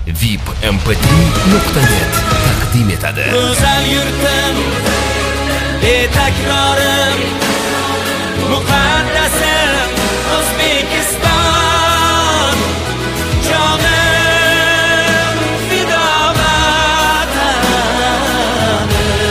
vipmp3.net taqdim etadi. Go'zal yurtim, betakrorim, muqaddasim O'zbekiston, jonim fido vatanim.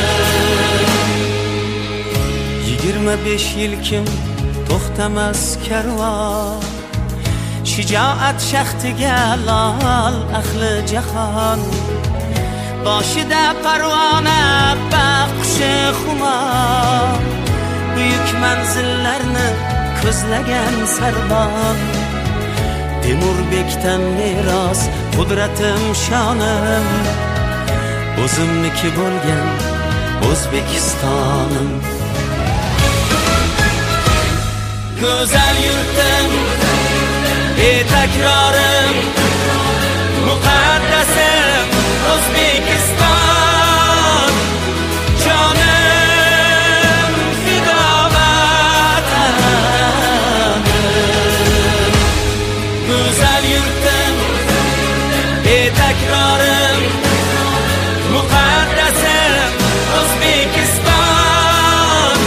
25 yil kim to'xtamas karvon, shijoat shaxtiga lol ahli jahon. Boshida parvona baqshi xumor, buyuk manzillarni ko'zlagan sarbon. Temurbekdan meros qudratim shonim, o'zimniki bo'lgan O'zbekistonim. Go'zal yurtim, betakrorim, muqaddasim O'zbekiston, jonim fido vatanim. Go'zal yurtim, betakrorim, muqaddasim O'zbekiston,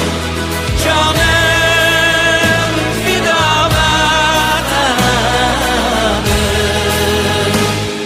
jonim fido vatanim.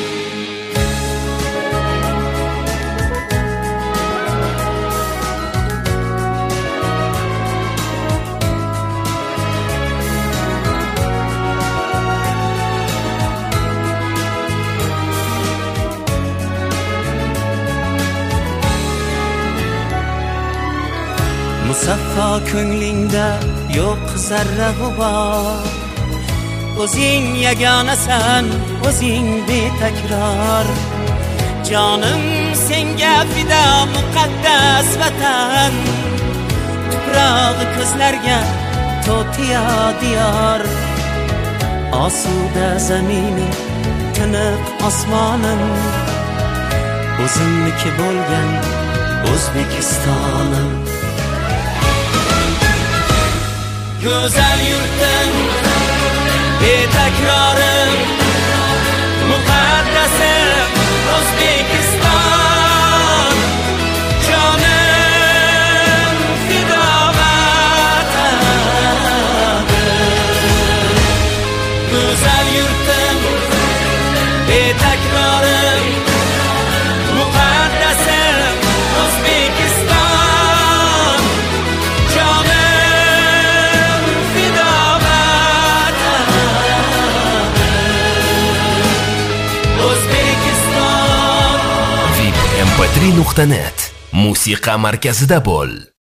Musaffo ko'nglingda yo'q zarra g'ubor, o'zing yagonasan, o'zing betakror. Jonim senga fido muqaddas vatan, tuprog'i ko'zlarga to'tiyo diyor. Osuda zamini, tiniq osmonim, o'zimniki bo'lgan O'zbekistonim. Go'zal yurtim, betakrorim, muqaddasim O'zbekiston, jonim fido vatanim. Go'zal yurtim, betakrorim, muqaddasim O'zbekiston, jonim fido vatanim. O'zbekiston. vipmp3.net musiqa markazida bo'l.